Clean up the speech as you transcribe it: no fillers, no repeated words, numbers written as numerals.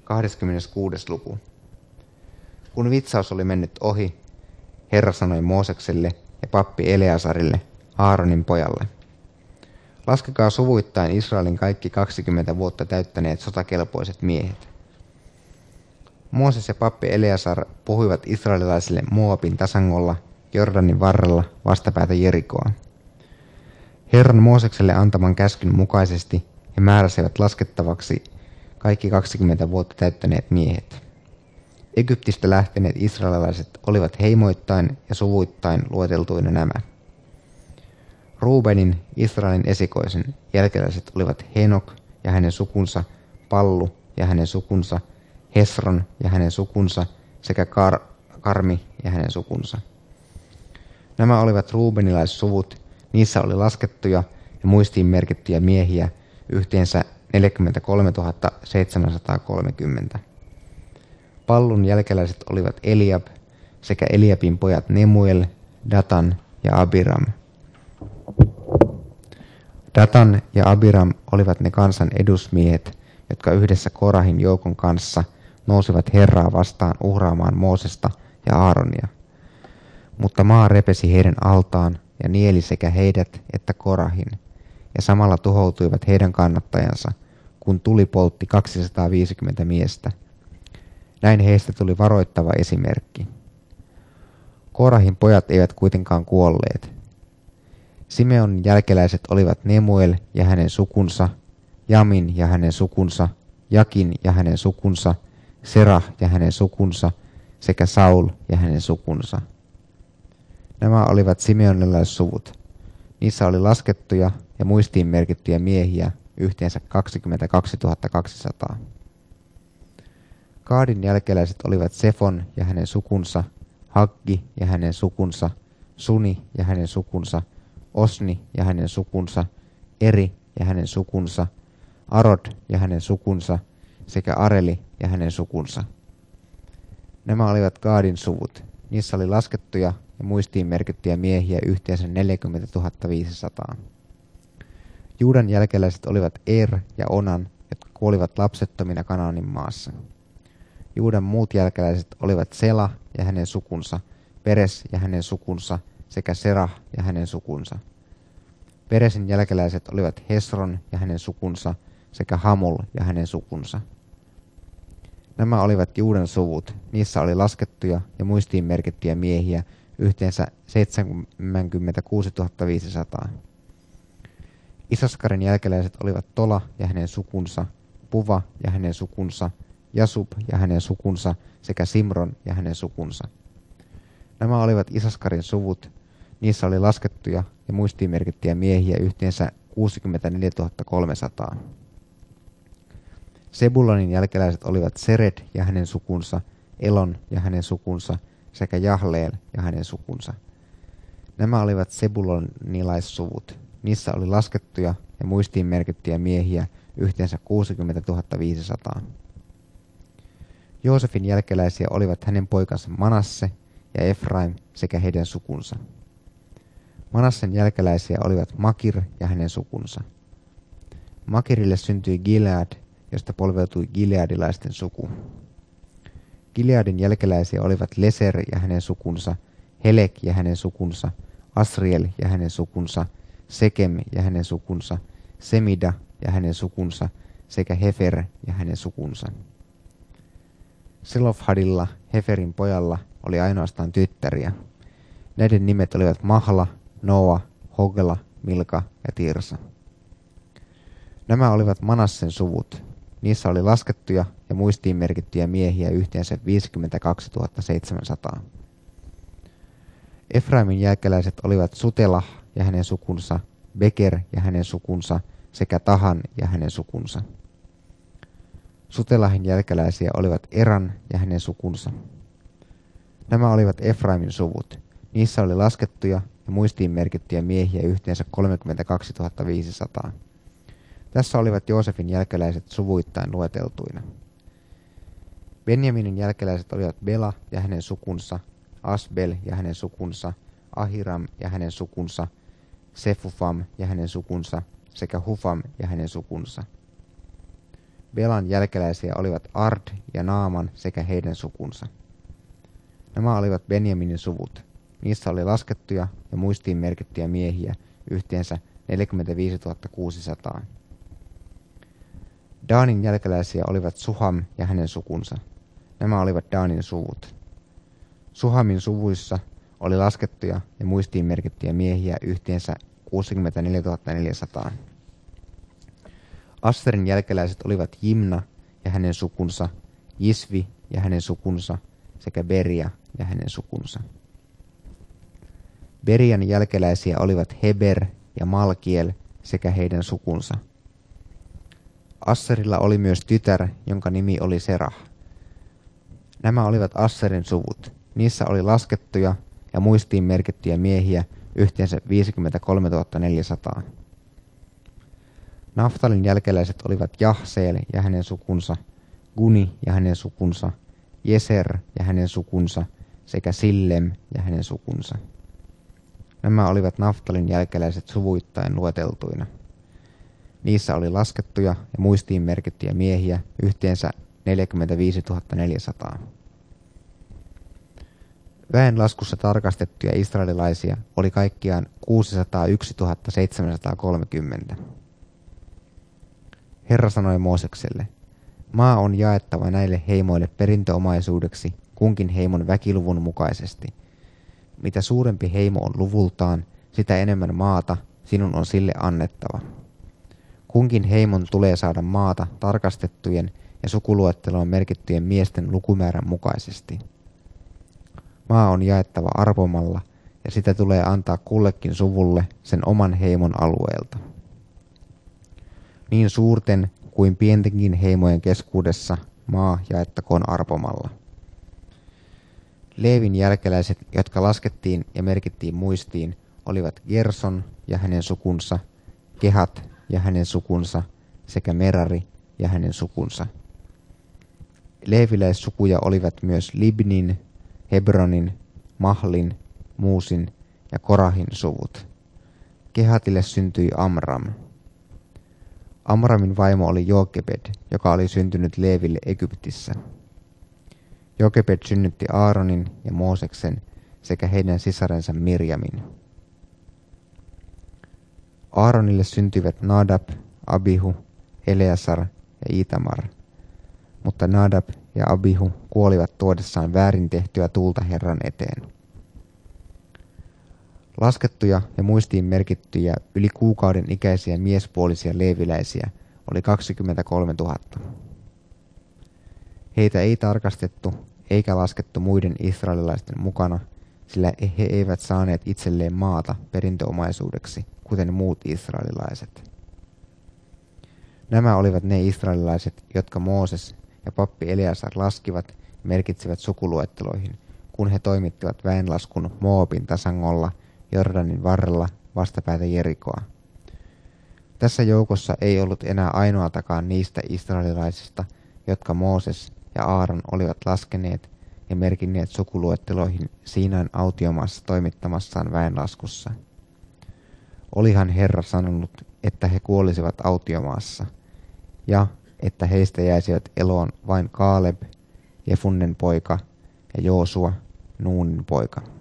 26. luku. Kun vitsaus oli mennyt ohi, Herra sanoi Moosekselle ja pappi Eleasarille, Aaronin pojalle: laskekaa suvuittain Israelin kaikki 20 vuotta täyttäneet sotakelpoiset miehet. Mooses ja pappi Eleasar puhuivat israelilaisille Moabin tasangolla Jordanin varrella vastapäätä Jerikoa. Herran Moosekselle antaman käskyn mukaisesti he määräsivät laskettavaksi kaikki 20 vuotta täyttäneet miehet. Egyptistä lähteneet israelilaiset olivat heimoittain ja suvuittain lueteltuina nämä. Ruubenin, Israelin esikoisen, jälkeläiset olivat Henok ja hänen sukunsa, Pallu ja hänen sukunsa, Hesron ja hänen sukunsa sekä Karmi ja hänen sukunsa. Nämä olivat ruubenilaissuvut, niissä oli laskettuja ja muistiin merkittyjä miehiä yhteensä 43 730. Pallun jälkeläiset olivat Eliab sekä Eliabin pojat Nemuel, Datan ja Abiram. Datan ja Abiram olivat ne kansan edusmiehet, jotka yhdessä Korahin joukon kanssa nousivat Herraa vastaan uhraamaan Moosesta ja Aaronia. Mutta maa repesi heidän altaan ja nieli sekä heidät että Korahin, ja samalla tuhoutuivat heidän kannattajansa, kun tuli poltti 250 miestä. Näin heistä tuli varoittava esimerkki. Korahin pojat eivät kuitenkaan kuolleet. Simeonin jälkeläiset olivat Nemuel ja hänen sukunsa, Jamin ja hänen sukunsa, Jakin ja hänen sukunsa, Serah ja hänen sukunsa sekä Saul ja hänen sukunsa. Nämä olivat simeonilaissuvut. Niissä oli laskettuja ja muistiin merkittyjä miehiä yhteensä 22 200. Gaadin jälkeläiset olivat Sefon ja hänen sukunsa, Haggi ja hänen sukunsa, Suni ja hänen sukunsa, Osni ja hänen sukunsa, Eri ja hänen sukunsa, Arod ja hänen sukunsa sekä Areli ja hänen sukunsa. Nämä olivat Gaadin suvut. Niissä oli laskettuja ja muistiin merkittyjä miehiä yhteensä 40 500. Juudan jälkeläiset olivat Er ja Onan, jotka kuolivat lapsettomina Kanaanin maassa. Juudan muut jälkeläiset olivat Sela ja hänen sukunsa, Peres ja hänen sukunsa sekä Serah ja hänen sukunsa. Peresin jälkeläiset olivat Hesron ja hänen sukunsa sekä Hamul ja hänen sukunsa. Nämä olivat Juudan suvut. Niissä oli laskettuja ja muistiin merkittyjä miehiä yhteensä 76 500. Isaskarin jälkeläiset olivat Tola ja hänen sukunsa, Puva ja hänen sukunsa, Jasub ja hänen sukunsa sekä Simron ja hänen sukunsa. Nämä olivat Isaskarin suvut. Niissä oli laskettuja ja muistiin merkittyjä miehiä yhteensä 64 300. Sebulonin jälkeläiset olivat Sered ja hänen sukunsa, Elon ja hänen sukunsa sekä Jahleel ja hänen sukunsa. Nämä olivat sebulonilaissuvut. Niissä oli laskettuja ja muistiin merkittyjä miehiä yhteensä 60 500. Joosefin jälkeläisiä olivat hänen poikansa Manasse ja Efraim sekä heidän sukunsa. Manassen jälkeläisiä olivat Makir ja hänen sukunsa. Makirille syntyi Gilead, josta polveutui gileadilaisten suku. Gileadin jälkeläisiä olivat Leser ja hänen sukunsa, Helek ja hänen sukunsa, Asriel ja hänen sukunsa, Sekem ja hänen sukunsa, Semida ja hänen sukunsa sekä Hefer ja hänen sukunsa. Selofhadilla, Heferin pojalla, oli ainoastaan tyttäriä. Näiden nimet olivat Mahla, Noa, Hogla, Milka ja Tirsa. Nämä olivat Manassen suvut. Niissä oli laskettuja ja muistiin merkittyjä miehiä yhteensä 52 700. Efraimin jälkeläiset olivat Sutelah ja hänen sukunsa, Beker ja hänen sukunsa sekä Tahan ja hänen sukunsa. Sutelahin jälkeläisiä olivat Eran ja hänen sukunsa. Nämä olivat Efraimin suvut. Niissä oli laskettuja ja muistiin merkittyjä miehiä yhteensä 32 500. Tässä olivat Joosefin jälkeläiset suvuittain lueteltuina. Benjaminin jälkeläiset olivat Bela ja hänen sukunsa, Asbel ja hänen sukunsa, Ahiram ja hänen sukunsa, Sefufam ja hänen sukunsa sekä Hufam ja hänen sukunsa. Belan jälkeläisiä olivat Ard ja Naaman sekä heidän sukunsa. Nämä olivat Benjaminin suvut. Niissä oli laskettuja ja muistiin merkittyjä miehiä yhteensä 45 600. Daanin jälkeläisiä olivat Suham ja hänen sukunsa. Nämä olivat Daanin suvut. Suhamin suvuissa oli laskettuja ja muistiin merkittyjä miehiä yhteensä 64 400. Asserin jälkeläiset olivat Jimna ja hänen sukunsa, Jisvi ja hänen sukunsa sekä Beria ja hänen sukunsa. Berian jälkeläisiä olivat Heber ja Malkiel sekä heidän sukunsa. Asserilla oli myös tytär, jonka nimi oli Serah. Nämä olivat Asserin suvut. Niissä oli laskettuja ja muistiin merkittyjä miehiä yhteensä 53 400. Naftalin jälkeläiset olivat Jahseel ja hänen sukunsa, Guni ja hänen sukunsa, Jeser ja hänen sukunsa sekä Sillem ja hänen sukunsa. Nämä olivat Naftalin jälkeläiset suvuittain lueteltuina. Niissä oli laskettuja ja muistiin merkittyjä miehiä yhteensä 45 400. Väenlaskussa tarkastettuja israelilaisia oli kaikkiaan 601 730. Herra sanoi Moosekselle, maa on jaettava näille heimoille perintöomaisuudeksi kunkin heimon väkiluvun mukaisesti. Mitä suurempi heimo on luvultaan, sitä enemmän maata sinun on sille annettava. Kunkin heimon tulee saada maata tarkastettujen ja sukuluetteloon merkittyjen miesten lukumäärän mukaisesti. Maa on jaettava arpomalla ja sitä tulee antaa kullekin suvulle sen oman heimon alueelta. Niin suurten kuin pientenkin heimojen keskuudessa maa jaettakoon arpomalla. Leevin jälkeläiset, jotka laskettiin ja merkittiin muistiin, olivat Gerson ja hänen sukunsa, Kehat ja hänen sukunsa sekä Merari ja hänen sukunsa. Leeviläissukuja olivat myös Libnin, Hebronin, Mahlin, Muusin ja Korahin suvut. Kehatille syntyi Amram. Amramin vaimo oli Jokebed, joka oli syntynyt Leeville Egyptissä. Jokebed synnytti Aaronin ja Mooseksen sekä heidän sisarensa Mirjamin. Aaronille syntyivät Nadab, Abihu, Eleasar ja Itamar, mutta Nadab ja Abihu kuolivat tuodessaan väärin tehtyä tulta Herran eteen. Laskettuja ja muistiin merkittyjä yli kuukauden ikäisiä miespuolisia leeviläisiä oli 23 000. Heitä ei tarkastettu eikä laskettu muiden israelilaisten mukana, sillä he eivät saaneet itselleen maata perintöomaisuudeksi, kuten muut israelilaiset. Nämä olivat ne israelilaiset, jotka Mooses ja pappi Eleasar laskivat ja merkitsivät sukuluetteloihin, kun he toimittivat väenlaskun Moabin tasangolla Jordanin varrella vastapäätä Jerikoa. Tässä joukossa ei ollut enää ainoatakaan niistä israelilaisista, jotka Mooses ja Aaron olivat laskeneet ja merkinneet sukuluetteloihin Siinain autiomaassa toimittamassaan väenlaskussa. Olihan Herra sanonut, että he kuolisivat autiomaassa, ja että heistä jäisivät eloon vain Kaaleb, Jefunnen poika, ja Joosua, Nuunin poika.